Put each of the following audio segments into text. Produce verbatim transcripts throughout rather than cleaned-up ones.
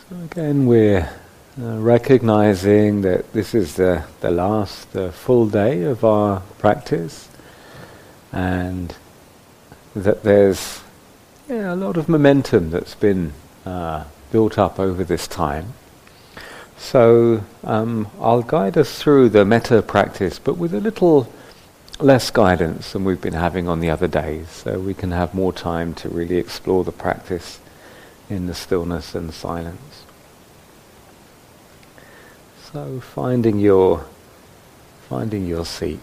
So again, we're uh, recognizing that this is the, the last uh, full day of our practice, and that there's yeah, a lot of momentum that's been uh, built up over this time. So um, I'll guide us through the metta practice, but with a little less guidance than we've been having on the other days, so we can have more time to really explore the practice in the stillness and silence. So finding your finding your seat.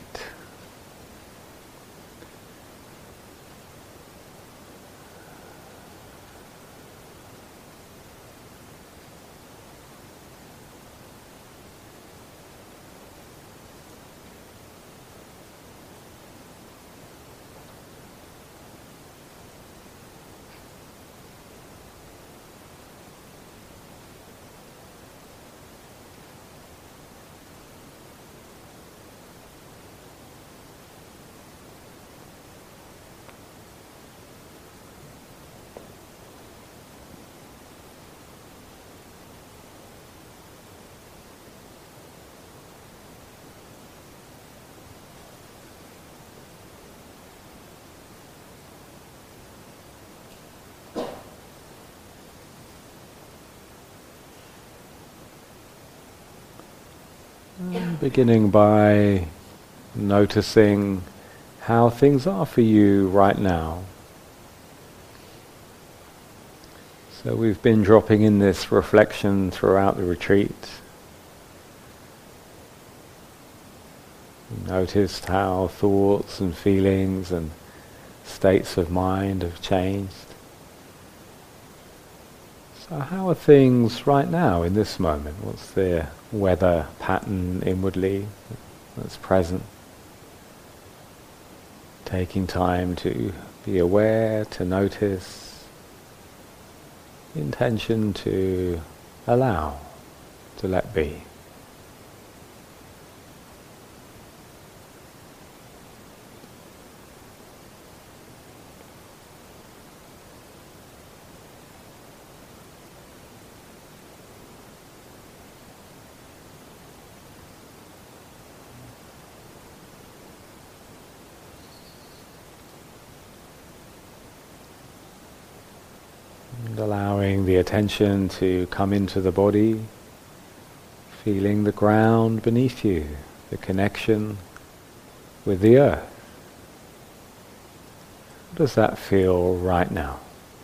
Beginning by noticing how things are for you right now. So we've been dropping in this reflection throughout the retreat. We noticed how thoughts and feelings and states of mind have changed. So how are things right now in this moment? What's the weather pattern inwardly that's present? Taking time to be aware, to notice, intention to allow, to let be. Allowing the attention to come into the body, feeling the ground beneath you, the connection with the earth. How does that feel right now?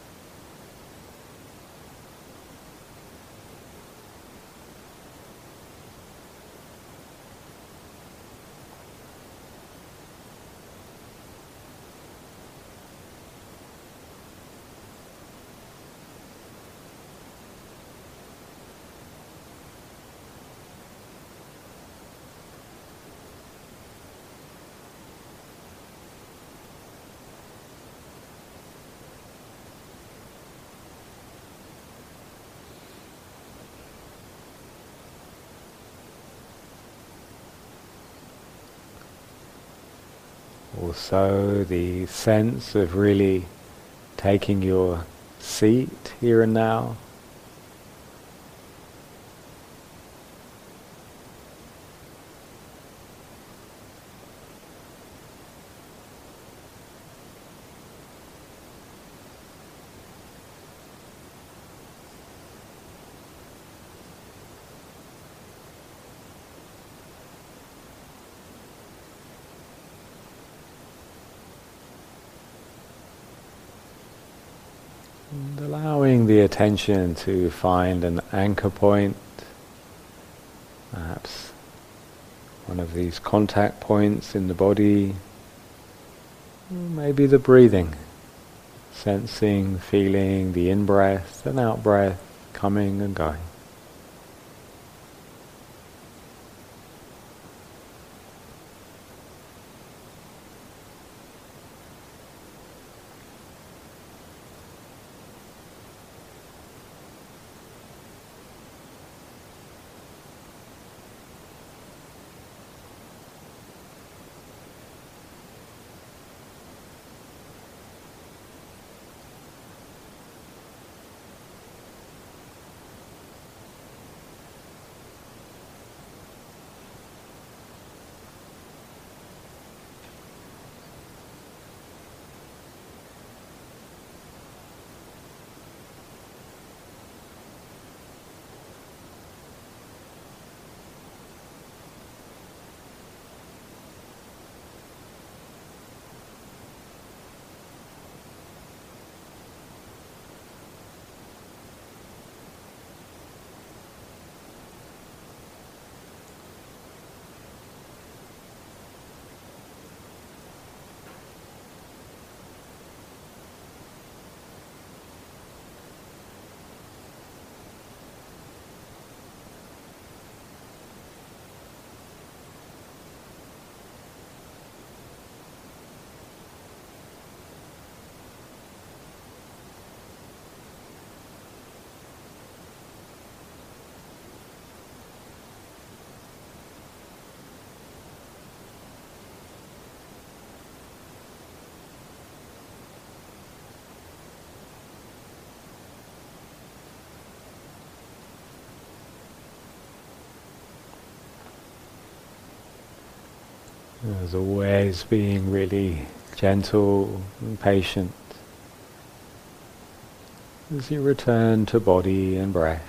Also the sense of really taking your seat here and now. And allowing the attention to find an anchor point, perhaps one of these contact points in the body, maybe the breathing, sensing, feeling the in-breath and out-breath coming and going. As always, being really gentle and patient as you return to body and breath.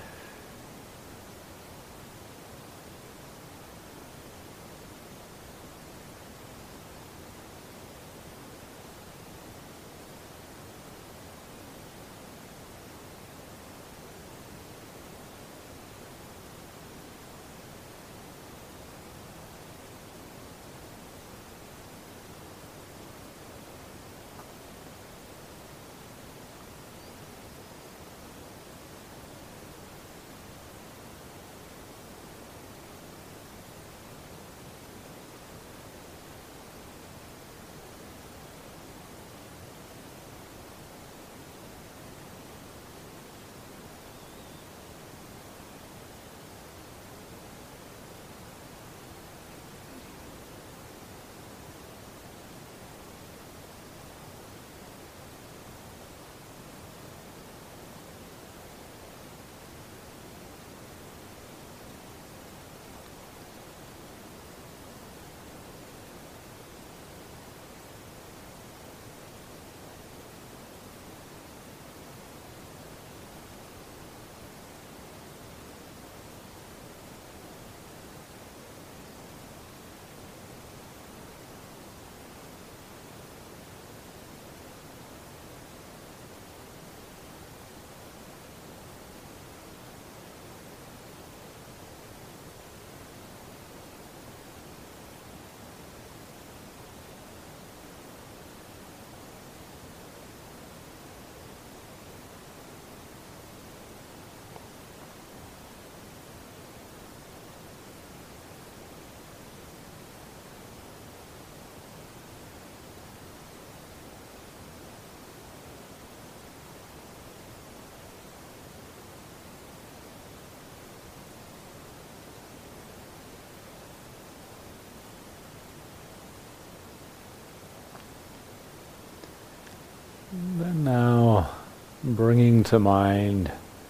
And now bringing to mind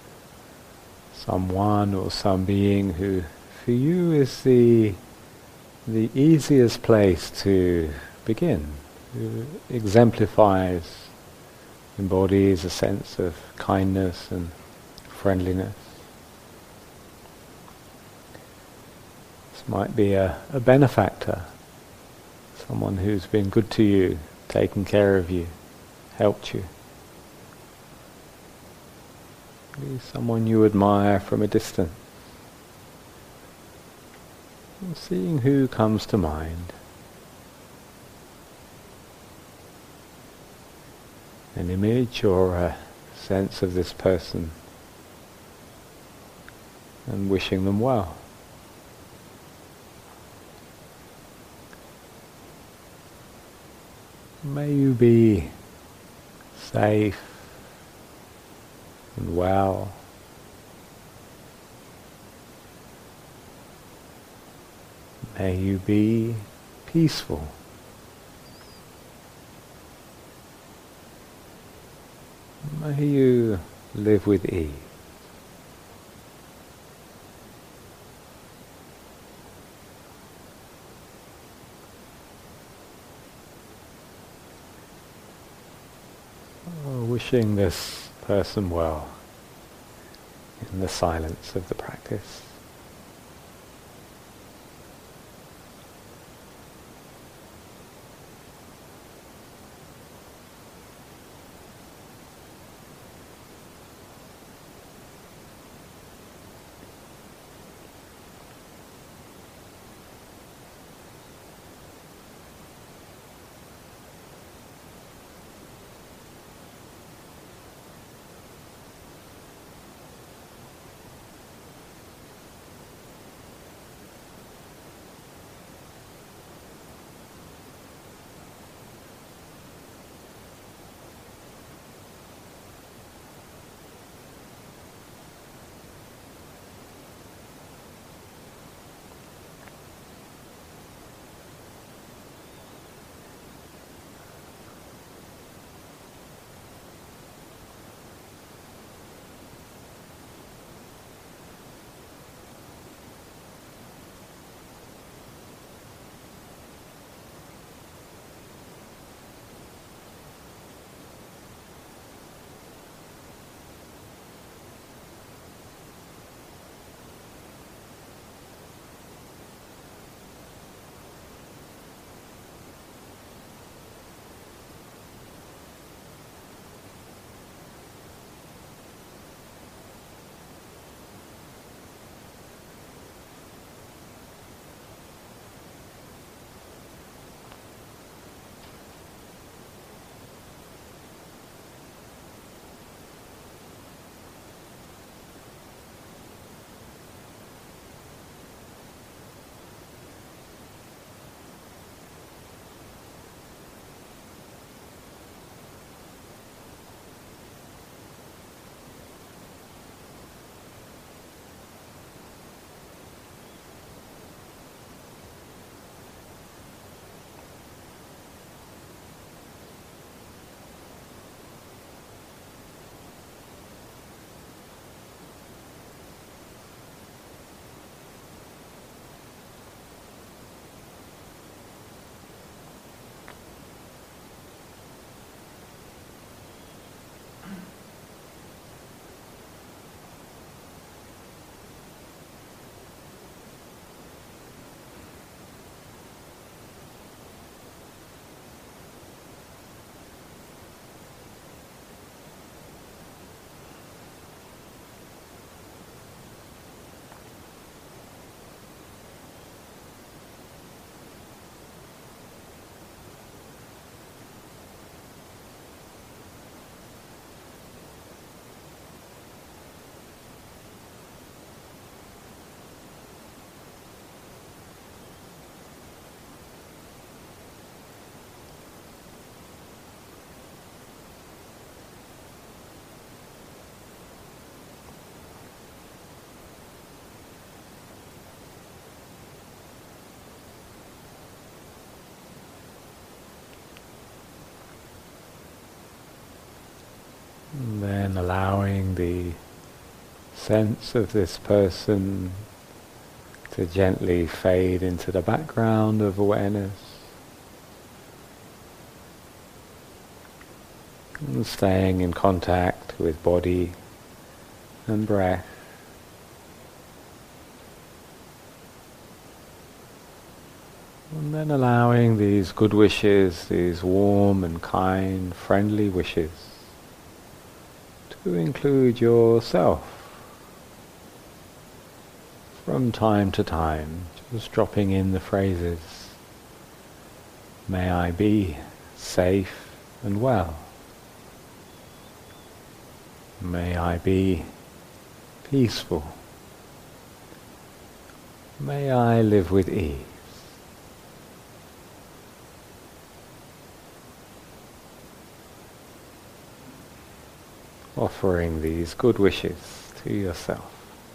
someone or some being who for you is the the easiest place to begin, who exemplifies, embodies a sense of kindness and friendliness. This might be a, a benefactor, someone who's been good to you, taken care of you, helped you. Maybe someone you admire from a distance. And seeing who comes to mind. An image or a sense of this person, and wishing them well. May you be safe and well. May you be peaceful. May you live with ease. Wishing this person well in the silence of the practice. then allowing the sense of this person to gently fade into the background of awareness. And staying in contact with body and breath. And then allowing these good wishes, these warm and kind, friendly wishes, to include yourself. From time to time, just dropping in the phrases, may I be safe and well. May I be peaceful. May I live with ease. Offering these good wishes to yourself.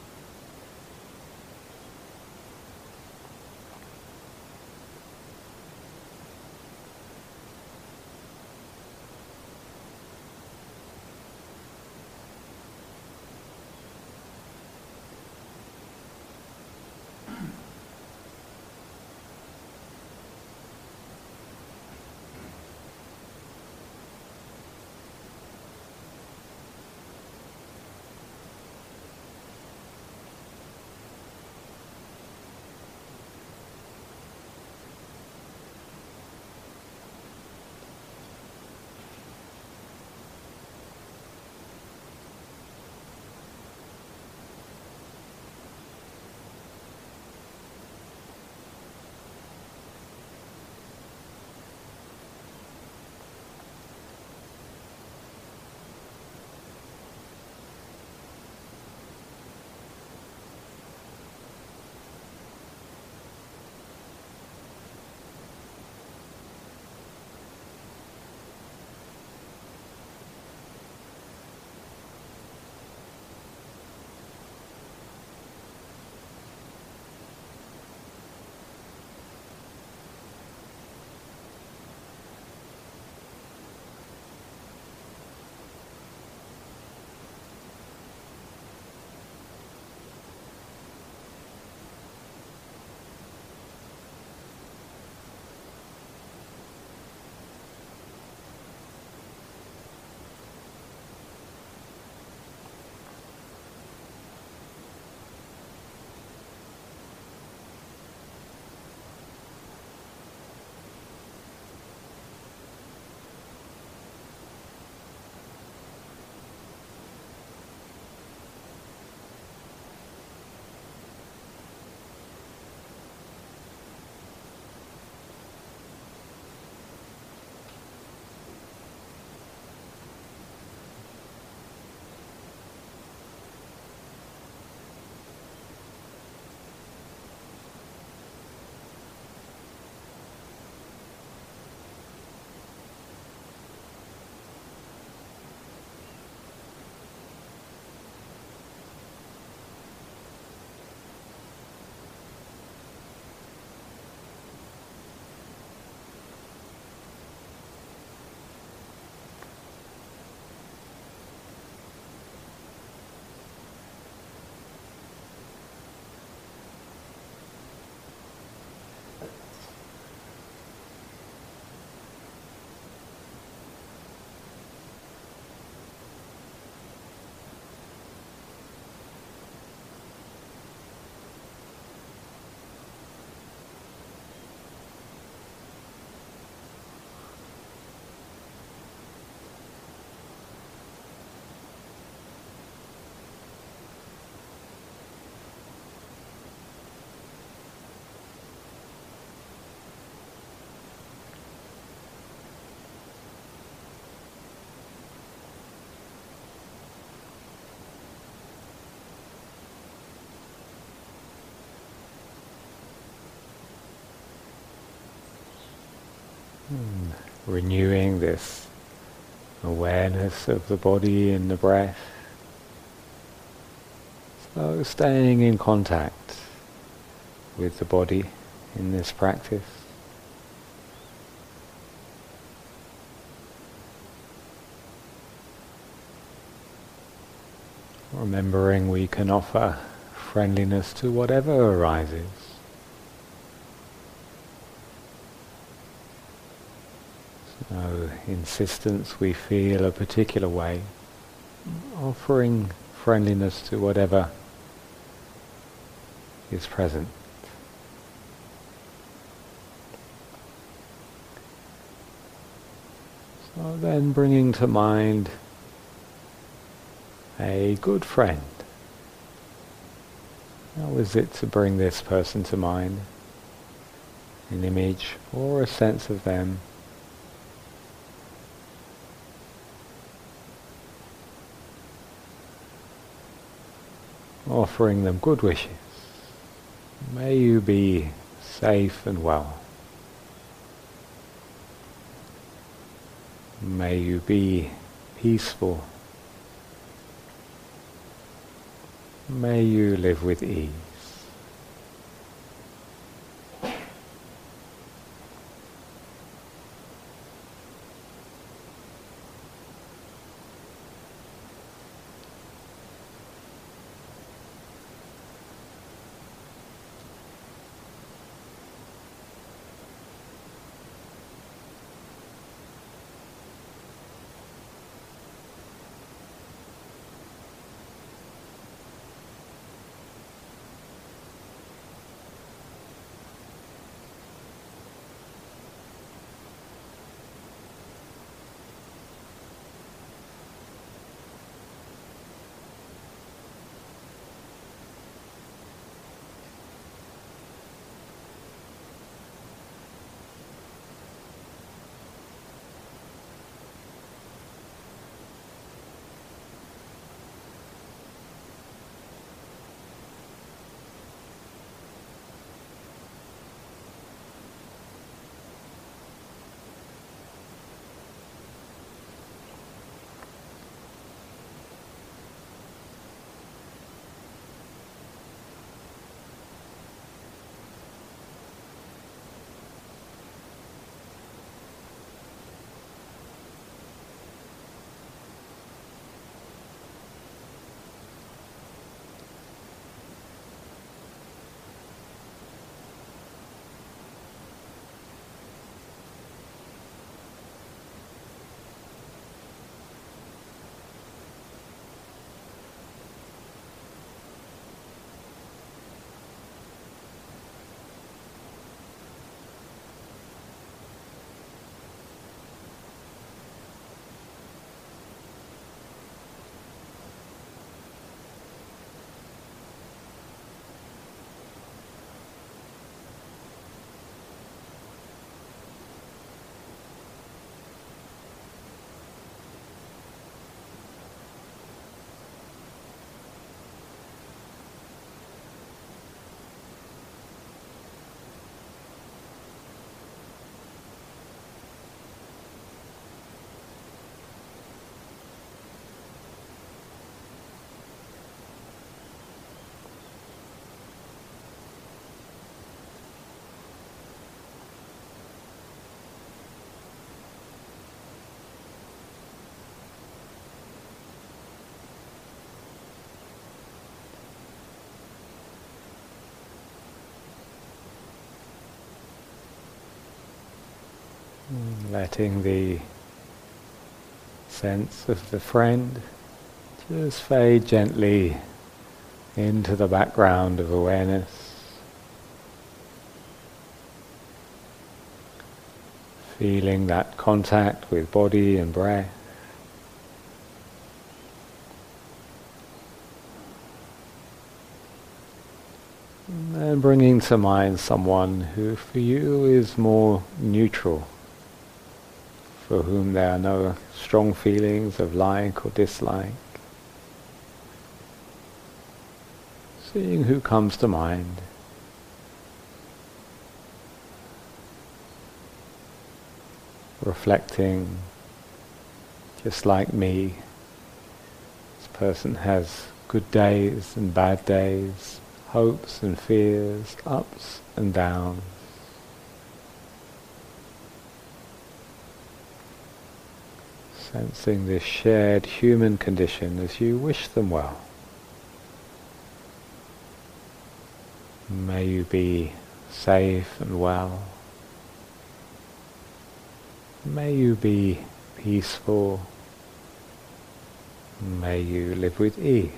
Hmm. Renewing this awareness of the body and the breath. So staying in contact with the body in this practice. remembering we can offer friendliness to whatever arises. No insistence we feel a particular way, offering friendliness to whatever is present. So then bringing to mind a good friend. How is it to bring this person to mind? An image or a sense of them. Offering them good wishes. May you be safe and well. May you be peaceful. May you live with ease. Letting the sense of the friend just fade gently into the background of awareness. Feeling that contact with body and breath. And bringing to mind someone who for you is more neutral, for whom there are no strong feelings of like or dislike. Seeing who comes to mind. Reflecting, just like me, this person has good days and bad days, hopes and fears, ups and downs. Sensing this shared human condition as you wish them well. May you be safe and well. May you be peaceful. May you live with ease.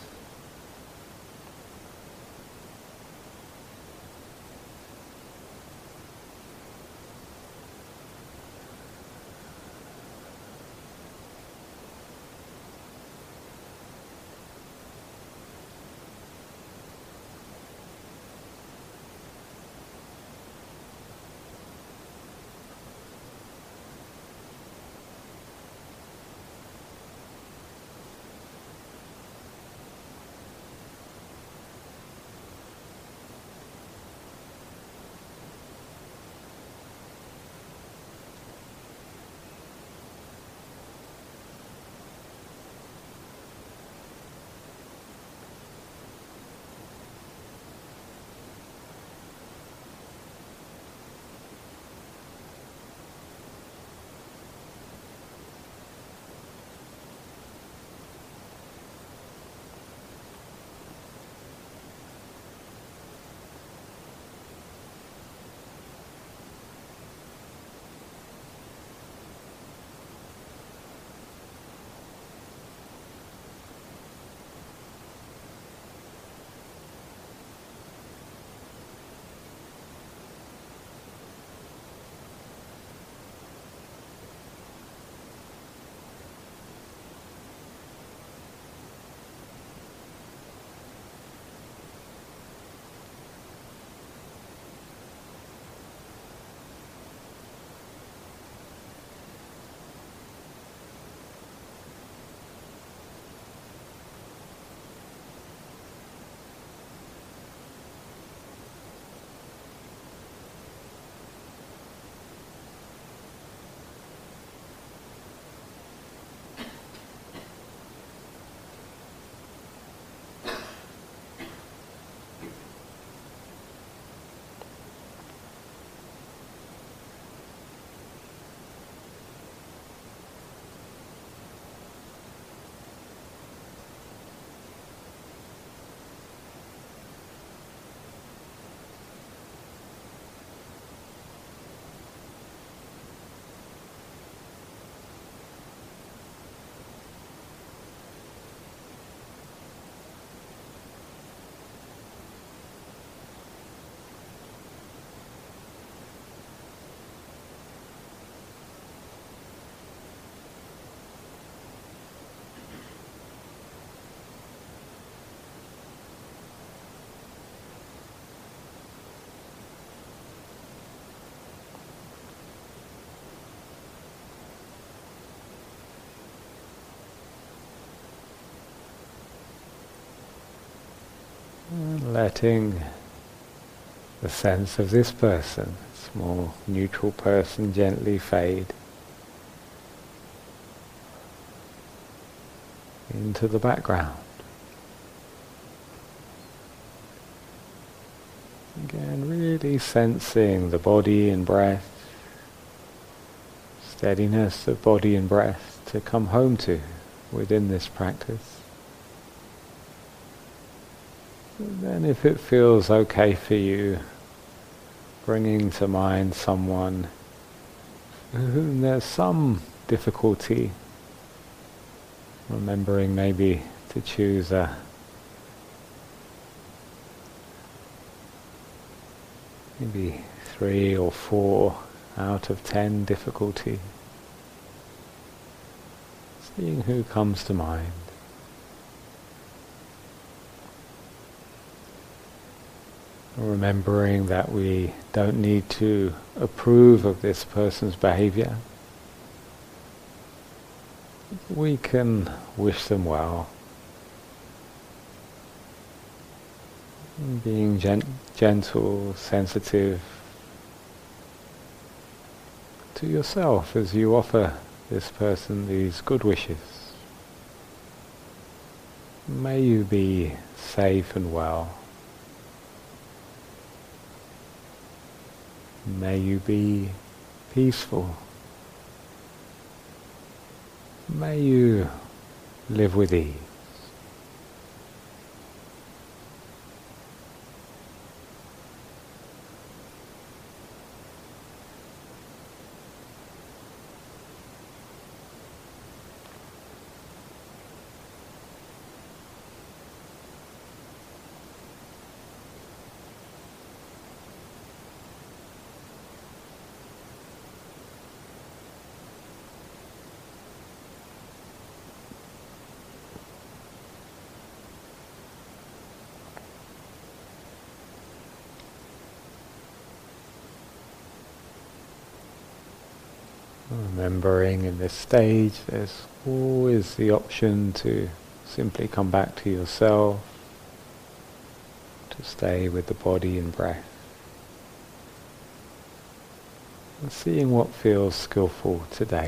Letting the sense of this person, small neutral person, gently fade into the background. Again, really sensing the body and breath, steadiness of body and breath to come home to within this practice. And then if it feels okay for you, bringing to mind someone whom there's some difficulty, remembering maybe to choose a maybe three or four out of ten difficulty. Seeing who comes to mind. Remembering that we don't need to approve of this person's behavior. We can wish them well. Being gen- gentle, sensitive to yourself as you offer this person these good wishes. May you be safe and well. May you be peaceful. May you live with ease. Remembering in this stage there's always the option to simply come back to yourself, to stay with the body and breath, and seeing what feels skillful today.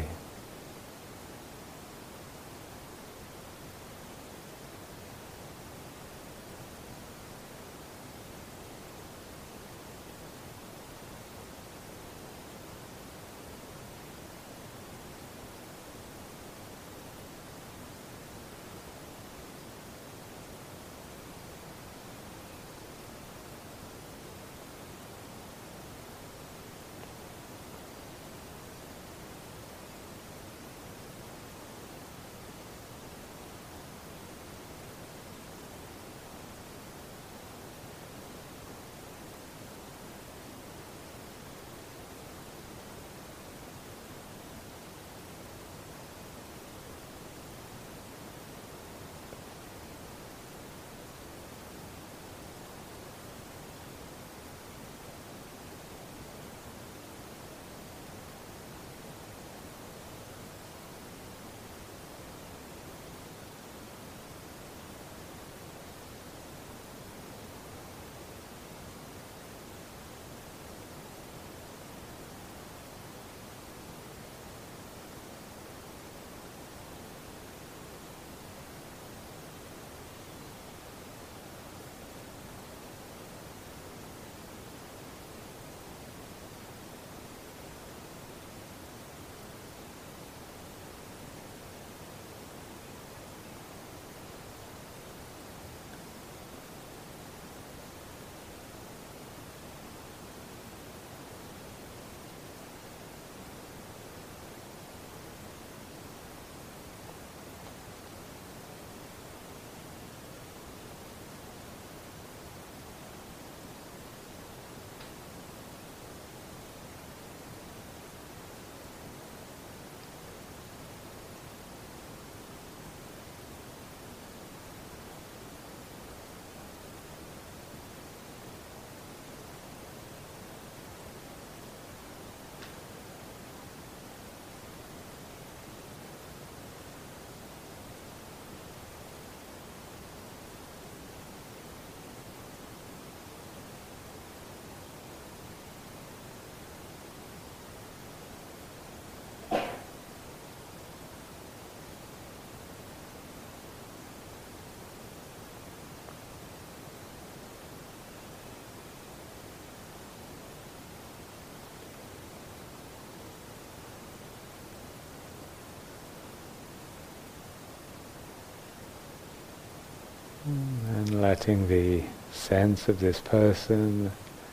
And letting the sense of this person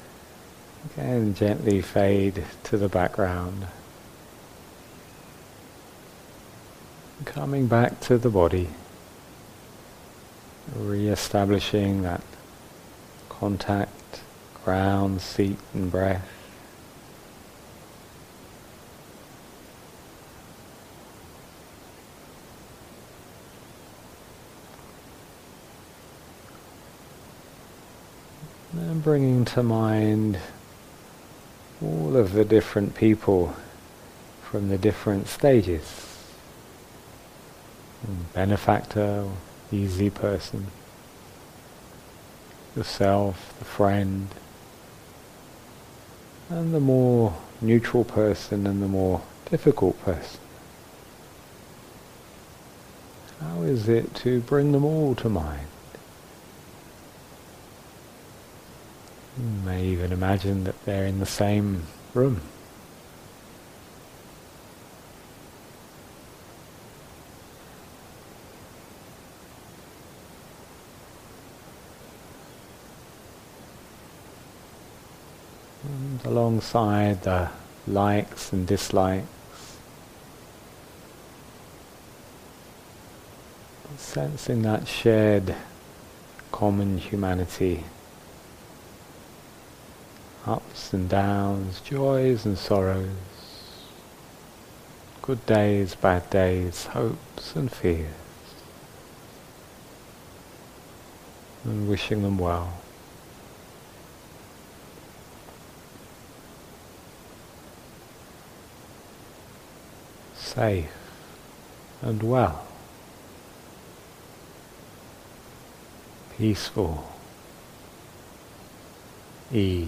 again gently fade to the background. Coming back to the body, re-establishing that contact, ground, seat and breath. And bringing to mind all of the different people from the different stages. Benefactor, easy person, yourself, the friend, and the more neutral person and the more difficult person. How is it to bring them all to mind? You may even imagine that they're in the same room. And alongside the likes and dislikes, sensing that shared common humanity. Ups and downs, joys and sorrows, good days, bad days, hopes and fears, and wishing them well. safe and well, peaceful, ease.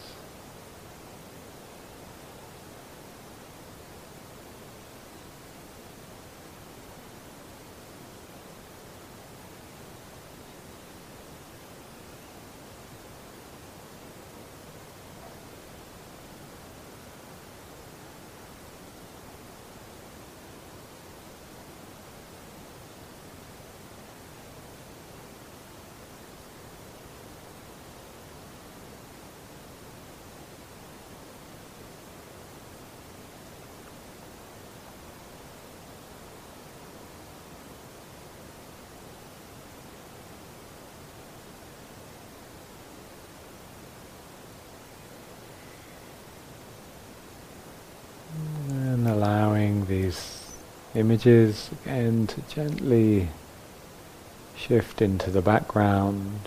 And allowing these images again to gently shift into the background,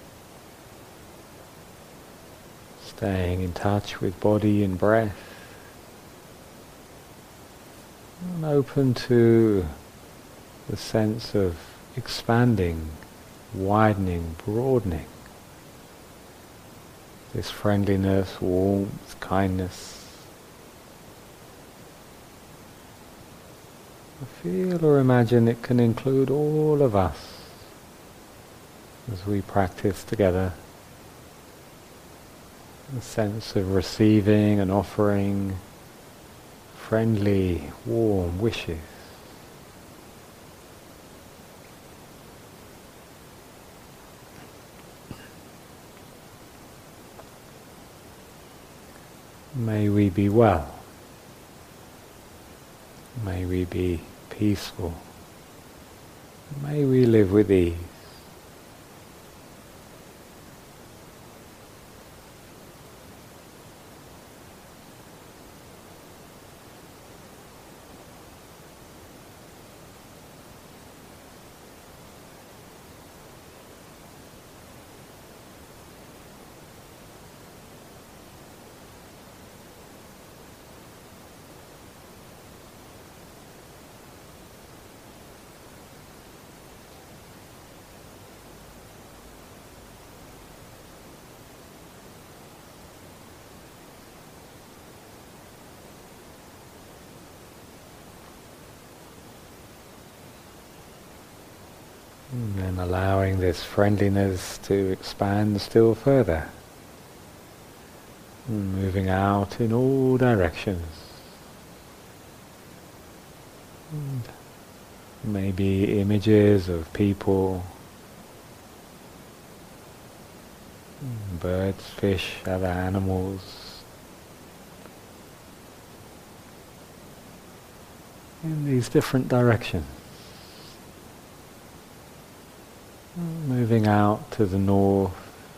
staying in touch with body and breath, and open to the sense of expanding, widening, broadening. This friendliness, warmth, kindness. Feel or imagine it can include all of us as we practice together. A sense of receiving and offering friendly, warm wishes. May we be well. May we be peaceful. May we live with ease. And then allowing this friendliness to expand still further, and moving out in all directions. And maybe images of people, birds, fish, other animals, in these different directions. Moving out to the north,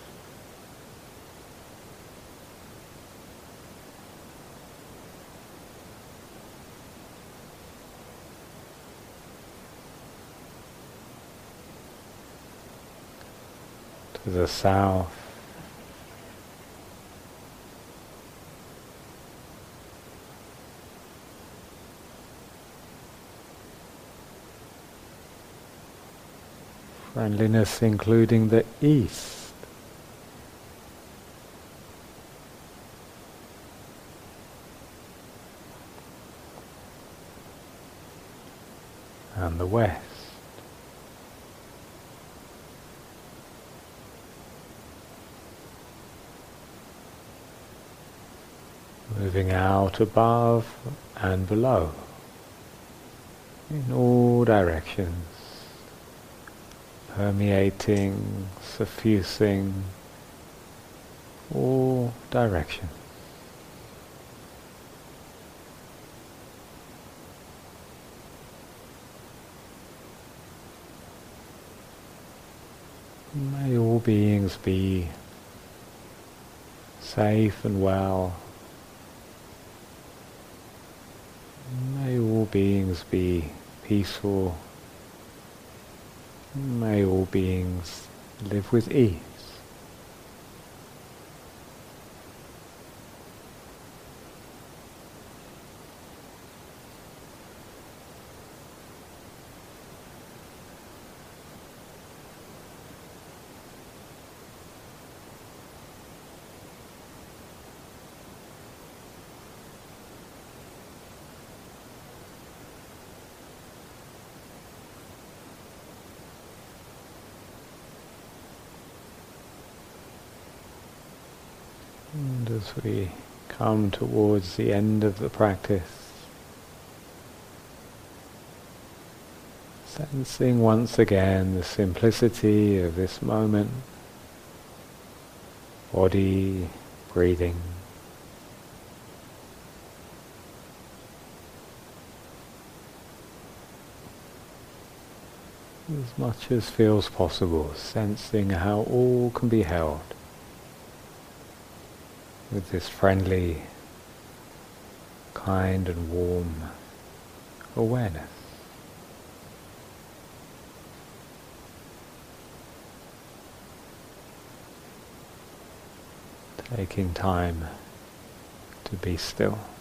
to the south, friendliness including the east, and the west. Moving out above and below, in all directions, permeating, suffusing all directions. May all beings be safe and well. May all beings be peaceful. May all beings live with ease. And as we come towards the end of the practice, sensing once again the simplicity of this moment, body, breathing. As much as feels possible, sensing how all can be held with this friendly, kind and warm awareness. Taking time to be still.